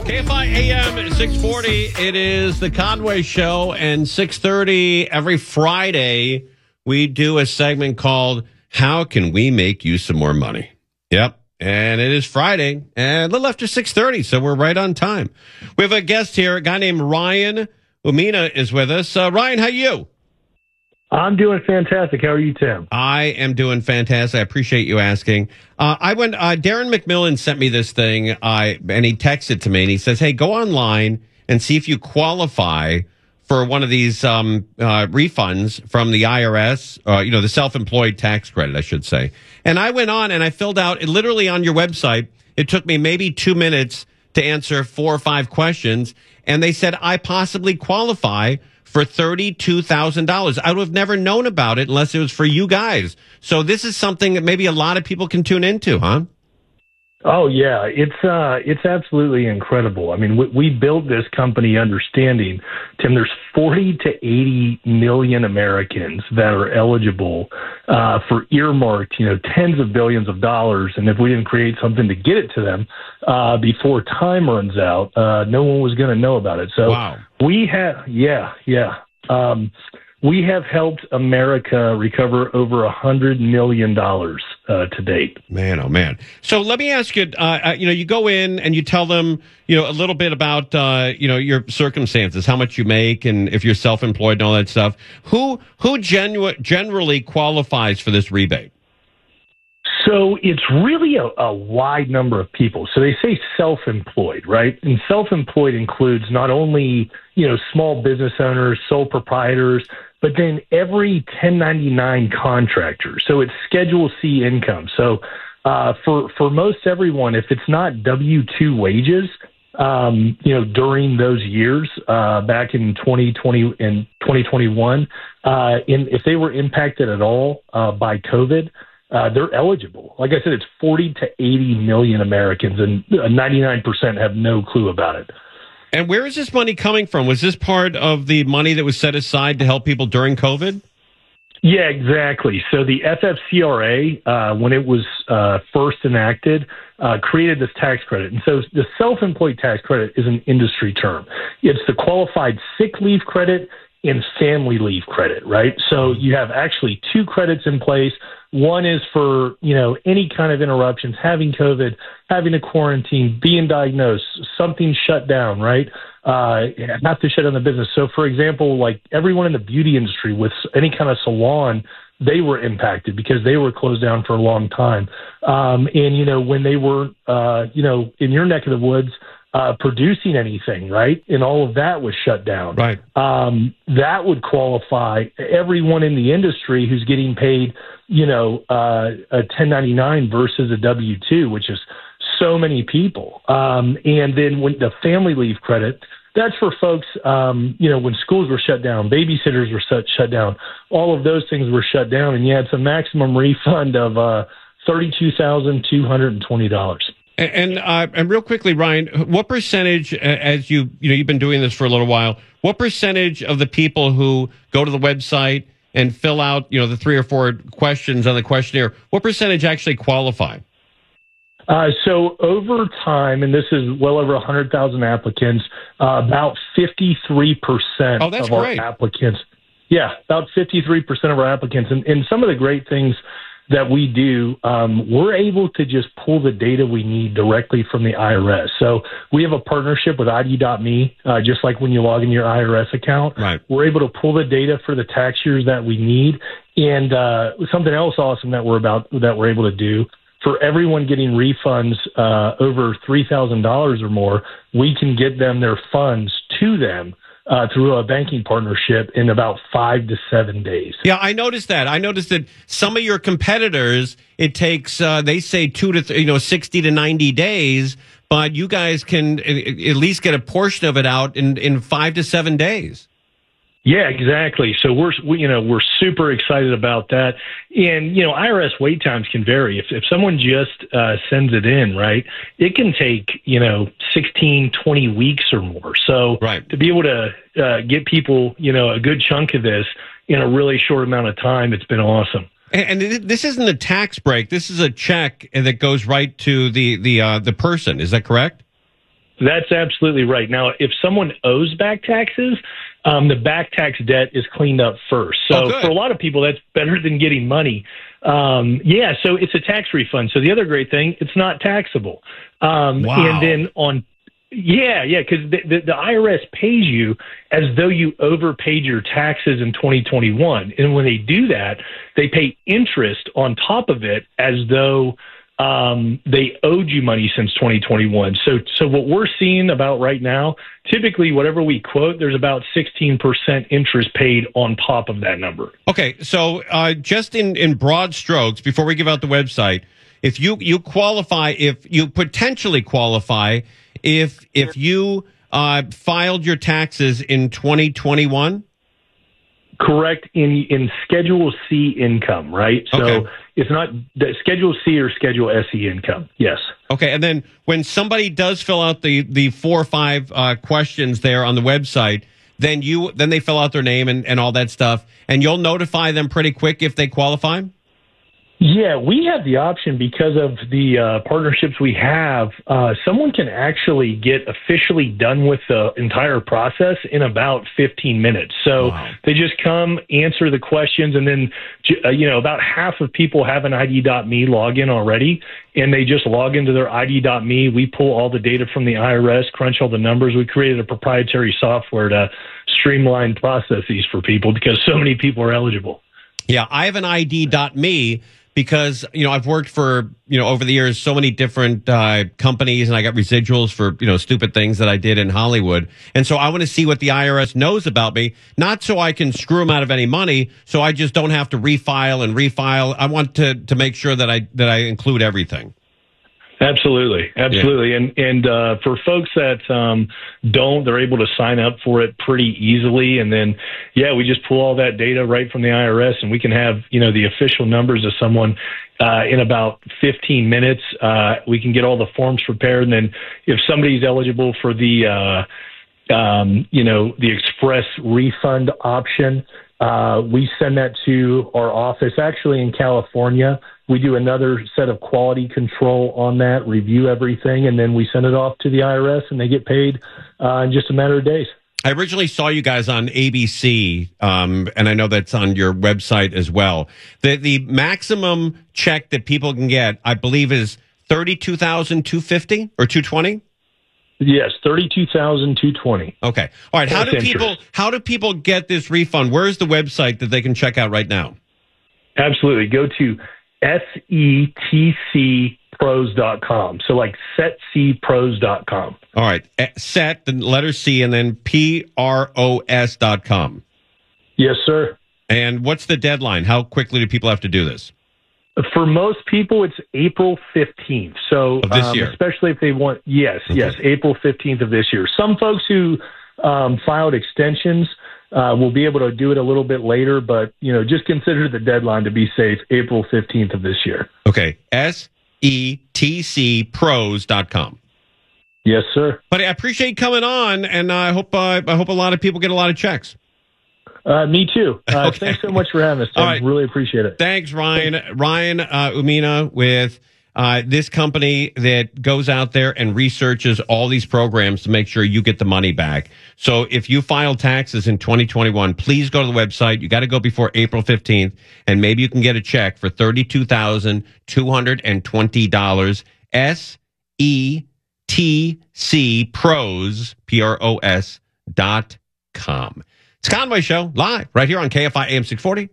KFI AM 640. It is the Conway Show, and 6:30 every Friday we do a segment called "How Can We Make You Some More Money?" Yep, and it is Friday, and a little after 6:30, so we're right on time. We have a guest here, a guy named Ryan Umina is with us. Ryan, how you? I'm doing fantastic. How are you, Tim? I am doing fantastic. I appreciate you asking. Darren McMillan sent me this thing, and he texted to me, and he says, hey, go online and see if you qualify for one of these refunds from the IRS, the self-employed tax credit, I should say. And I went on and I filled out, literally on your website, it took me maybe 2 minutes to answer 4 or 5 questions, and they said I possibly qualify for $32,000. I would have never known about it unless it was for you guys. So this is something that maybe a lot of people can tune into, huh? Oh, yeah. It's absolutely incredible. I mean, we built this company understanding, Tim, there's 40 to 80 million Americans that are eligible for earmarked, tens of billions of dollars. And if we didn't create something to get it to them before time runs out, no one was going to know about it. So wow. We have, we have helped America recover over $100 million to date. Man, oh man! So let me ask you. You go in and you tell them, a little bit about, your circumstances, how much you make, and if you're self-employed and all that stuff. Who generally qualifies for this rebate? So it's really a wide number of people. So they say self-employed, right? And self-employed includes not only, small business owners, sole proprietors, but then every 1099 contractor. So it's Schedule C income. So for most everyone, if it's not W-2 wages, during those years back in 2020 and 2021, if they were impacted at all by COVID, they're eligible. Like I said, it's 40 to 80 million Americans, and 99% have no clue about it. And where is this money coming from? Was this part of the money that was set aside to help people during COVID? Yeah, exactly. So the FFCRA, when it was first enacted, created this tax credit. And so the self-employed tax credit is an industry term. It's the qualified sick leave credit and family leave credit, right? So you have actually 2 credits in place. One is for, any kind of interruptions, having COVID, having a quarantine, being diagnosed, something shut down, right? Not to shut down the business. So, for example, like everyone in the beauty industry with any kind of salon, they were impacted because they were closed down for a long time. And, when they were, in your neck of the woods, producing anything, right? And all of that was shut down. Right. That would qualify everyone in the industry who's getting paid, a 1099 versus a W-2, which is so many people. And then when the family leave credit, that's for folks, when schools were shut down, babysitters were shut down, all of those things were shut down. And it's a maximum refund of $32,220. And real quickly, Ryan, what percentage, as you've been doing this for a little while, what percentage of the people who go to the website and fill out, the 3 or 4 questions on the questionnaire, what percentage actually qualify? So over time, and this is well over 100,000 applicants, about 53% of our applicants. Yeah, about 53% of our applicants. And some of the great things that we do, we're able to just pull the data we need directly from the IRS. So we have a partnership with ID.me, just like when you log in your IRS account. Right. We're able to pull the data for the tax years that we need. And something else awesome that we're able to do, for everyone getting refunds over $3,000 or more, we can get them their funds to them through a banking partnership in about 5 to 7 days. Yeah, I noticed that. I noticed that some of your competitors, it takes, they say 60 to 90 days, but you guys can at least get a portion of it out in 5 to 7 days. Yeah, exactly. So we're super excited about that. And, IRS wait times can vary. If someone just sends it in, right, it can take, 16, 20 weeks or more. So right. To be able to get people, a good chunk of this in a really short amount of time, it's been awesome. And this isn't a tax break. This is a check that goes right to the person. Is that correct? That's absolutely right. Now, if someone owes back taxes, the back tax debt is cleaned up first. So for a lot of people, that's better than getting money. So it's a tax refund. So the other great thing, it's not taxable. Wow. And then because the IRS pays you as though you overpaid your taxes in 2021. And when they do that, they pay interest on top of it as though they owed you money since 2021. So what we're seeing about right now, typically whatever we quote, there's about 16% interest paid on top of that number. Okay, so just in broad strokes, before we give out the website, if you qualify, if you potentially qualify, if you filed your taxes in 2021. Correct, in Schedule C income, right? So it's not the Schedule C or Schedule SE income. Yes. Okay, and then when somebody does fill out the 4 or 5 questions there on the website, then they fill out their name and all that stuff, and you'll notify them pretty quick if they qualify? Yeah, we have the option because of the partnerships we have. Someone can actually get officially done with the entire process in about 15 minutes. So They just come, answer the questions, and then, about half of people have an ID.me login already, and they just log into their ID.me. We pull all the data from the IRS, crunch all the numbers. We created a proprietary software to streamline processes for people because so many people are eligible. Yeah, I have an ID.me because, I've worked for, over the years, so many different companies, and I got residuals for, stupid things that I did in Hollywood. And so I want to see what the IRS knows about me, not so I can screw them out of any money, so I just don't have to refile. I want to make sure that I include everything. Absolutely. Yeah. And for folks that don't, they're able to sign up for it pretty easily. And then, we just pull all that data right from the IRS, and we can have, the official numbers of someone in about 15 minutes. We can get all the forms prepared. And then if somebody's eligible for the express refund option, we send that to our office, actually in California. We do another set of quality control on that, review everything, and then we send it off to the IRS, and they get paid in just a matter of days. I originally saw you guys on ABC, and I know that's on your website as well. The maximum check that people can get, I believe, is $32,250 or $220. Yes, $32,220. Okay, all right. How do people get this refund? Where's the website that they can check out right now? Absolutely, go to setcpros.com. So like setcpros.com. All right. Set, the letter C, and then PROS.com. Yes, sir. And what's the deadline? How quickly do people have to do this? For most people, it's April 15th. So of this year. Especially if they want, yes, April 15th of this year. Some folks who filed extensions will be able to do it a little bit later, but, just consider the deadline to be safe, April 15th of this year. Okay. setcpros.com. Yes, sir. Buddy, I appreciate you coming on, and I hope a lot of people get a lot of checks. Me too. Okay. Thanks so much for having us, Tim. All right. Really appreciate it. Thanks, Ryan. Ryan Umina with this company that goes out there and researches all these programs to make sure you get the money back. So if you file taxes in 2021, please go to the website. You got to go before April 15th, and maybe you can get a check for $32,220. SETC Pros, PROS.com. It's Conway Show, live, right here on KFI AM 640.